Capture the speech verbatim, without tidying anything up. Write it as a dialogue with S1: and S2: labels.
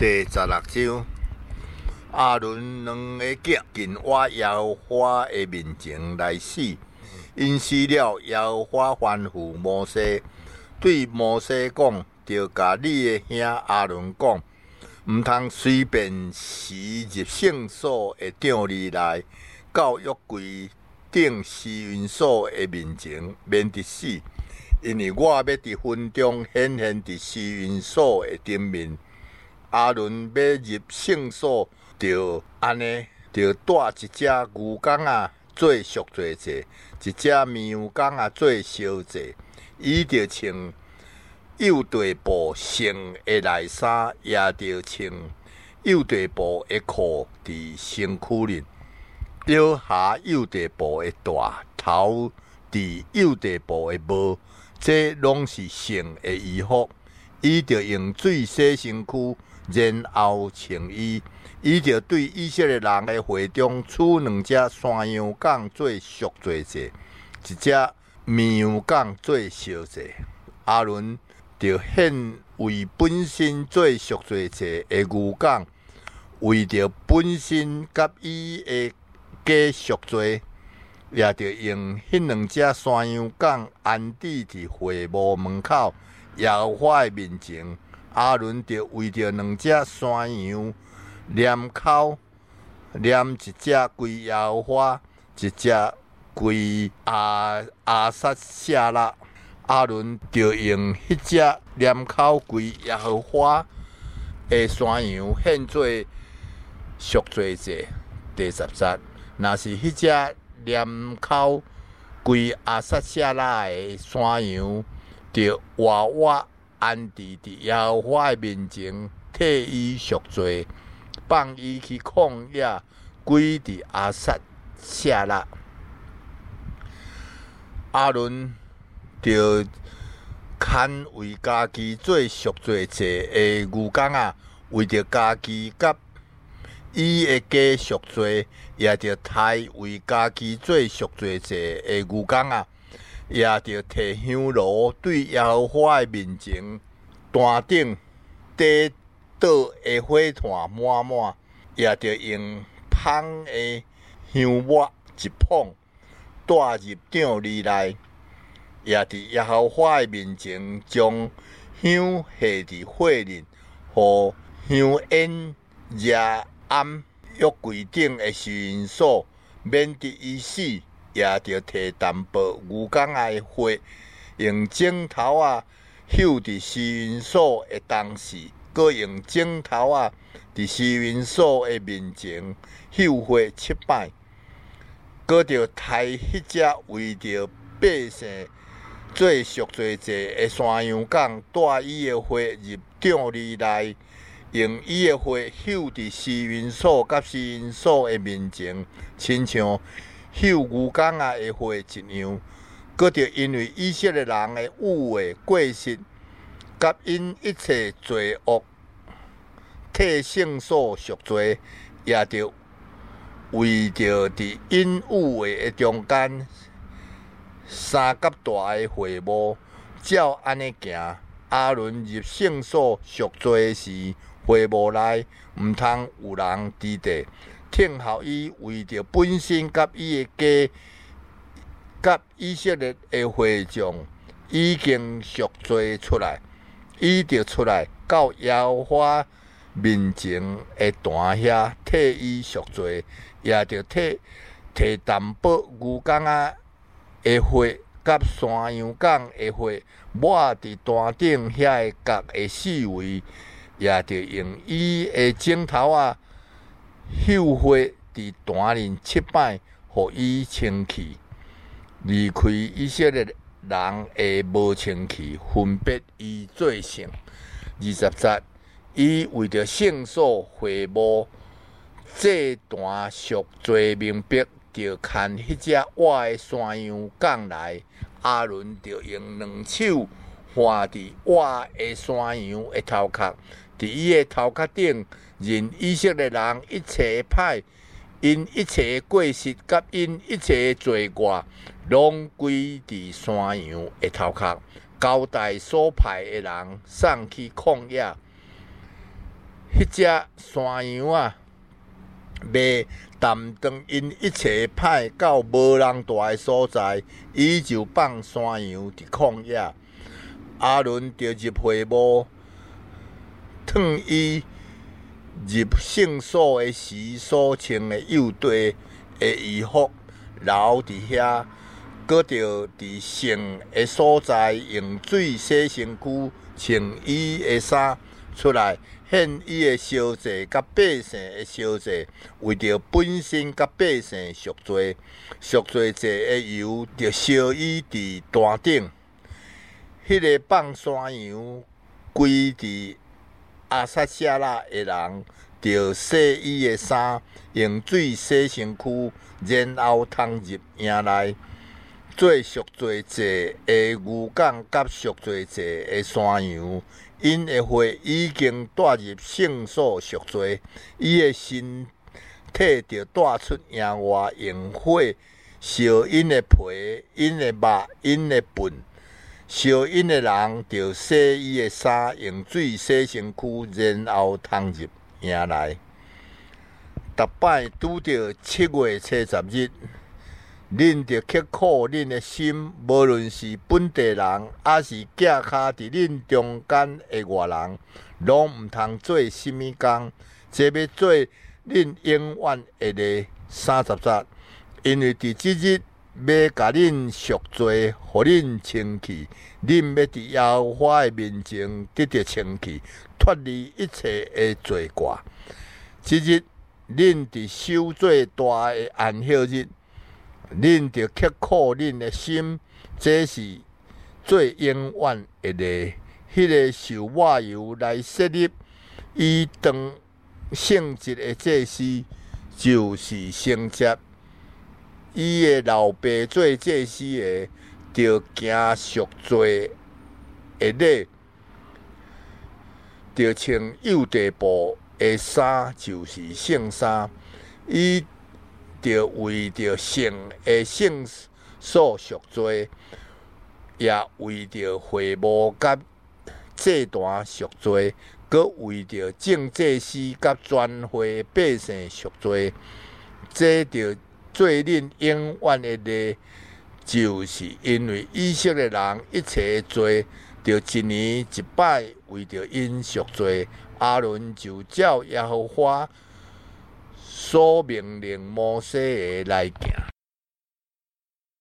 S1: 第十六章，亚伦两个囝近我耶和华的面前来死，因死了，耶和华吩咐摩西，对摩西讲：着甲你的兄亚伦讲，毋通随便时入圣所的帐里来，到约柜顶施运所的面前，免得死。因为我要伫云中显现伫施运所的顶面。亚伦要入圣所，就安尼，就带一只牛犅仔做赎罪祭，一只绵羊犅仔做烧祭。伊就穿右地布成的内衫，也就穿右地布的裤伫身躯里，摇下右地布的大头伫右地布的帽，这拢是圣的衣服。伊就用水洗身躯。然后穿衣，伊就对以色列人的会中取两只山羊犅做赎罪祭，一只绵羊犅做烧祭。亚伦就献为本身做赎罪祭的牛犅，为着本身甲伊的家赎罪，也就用迄两只山羊犅安置伫会幕门口，耶和华的面前。亚伦就为着两只山羊念口念一只归耶和华，一只归亚亚撒谢拉。亚伦就用迄只念口归耶和华的山羊献做赎罪祭。第十节，若是迄只念口归亚撒谢拉的山羊，就活活安置伫耶和华的面前，替伊赎罪，放伊去旷野，归伫亚撒谢拉。亚伦就牵为家己做赎罪祭的牛犅仔，为着家己甲伊的家赎罪，也着抬为家己做赎罪祭的牛犅仔。也着摕香炉对耶和华的面前，坛顶底倒的火炭满满，也着用香的香末一捧，带入帐里内，也伫耶和华的面前将香下伫火里，互香烟热暗约柜顶的施运所，免得伊死。也着摕淡薄牛犅仔的血，用枕头啊绣伫施运所的当时，搁用枕头啊伫施运所的面前绣血七摆，搁着抬迄只为着百姓做赎罪祭的山羊犅，带伊的血入帐里内，用伊的血绣伫施运所甲施运所的面前，亲像绣牛犅仔的血一样。搁着因为以色列人的污秽过失，甲因一切罪恶，替圣所赎罪，也着为着伫因污秽的中间三角大的会幕，照安尼行。亚伦入圣所赎罪时，会幕内毋通有人伫地。听候伊为着本身甲伊的家，甲以色列的会众已经赎罪出来，伊就出来到耶和华面前的坛遐替伊赎罪，也着摕摕淡薄牛犅仔的血甲山羊犅的血抹伫坛顶遐个角的四围，也着用伊的枕头啊。绣血伫坛里七摆，互伊清气，离开以色列人的无清气，分别伊做圣。二十节，伊为着圣所会幕祭坛赎罪明白，就牵迄只活的山羊犅来，亚伦就用两手划伫活的山羊的头壳，伫伊的头壳顶。任以色列人一切歹，因一切过失，甲因一切罪过，拢归伫山羊的头壳，交代所派的人送去旷野。 迄只山羊啊，袂担当因一切派到无人住的所在，伊就放山羊伫旷野。阿伦就入会幕，脱伊入圣所的时所穿的右地的衣服，留伫遐，搁着伫圣的所在用水洗身躯，穿伊的衫出来，献伊的烧祭甲百姓的烧祭，为着本身甲百姓赎罪。赎罪祭的油，着烧伊伫坛顶。迄个放山羊归伫阿撒谢拉的人，着洗伊的衫，用水洗身躯，然后通入营内。做赎罪祭的牛犅甲赎罪祭的山羊，因的血已经带入圣所赎罪，伊的身体着带出营外，用火烧因的皮、因的肉、因的粪。烧因的人着洗伊的衫，用水洗身躯，然后通入营内。逐摆拄着七月初十日，恁着刻苦恁的心，无论是本地人，还是寄卡伫恁中间的外人，拢毋通做什物工，这要做恁永远的咧三十节，因为伫即日要甲恁赎罪，互恁清气。恁要伫耶和华的面前得到清气，脱离一切的罪过。即日恁伫守做大的安息日，恁着刻苦恁的心，这是最永远的咧。迄、那个受抹油来设立伊当圣节的祭司，就是圣节。伊的老爸做祭司的，着行赎罪的礼，着穿右地部的衫，就是圣衫。伊着为着圣的圣所赎罪，也为着会幕甲祭坛赎罪，搁为着正祭司甲全会百姓赎罪。这着做恁永远的礼，就是因为以色列人一切的罪，着一年一摆为着因赎罪。阿伦就照耶和华所命令摩西的来行。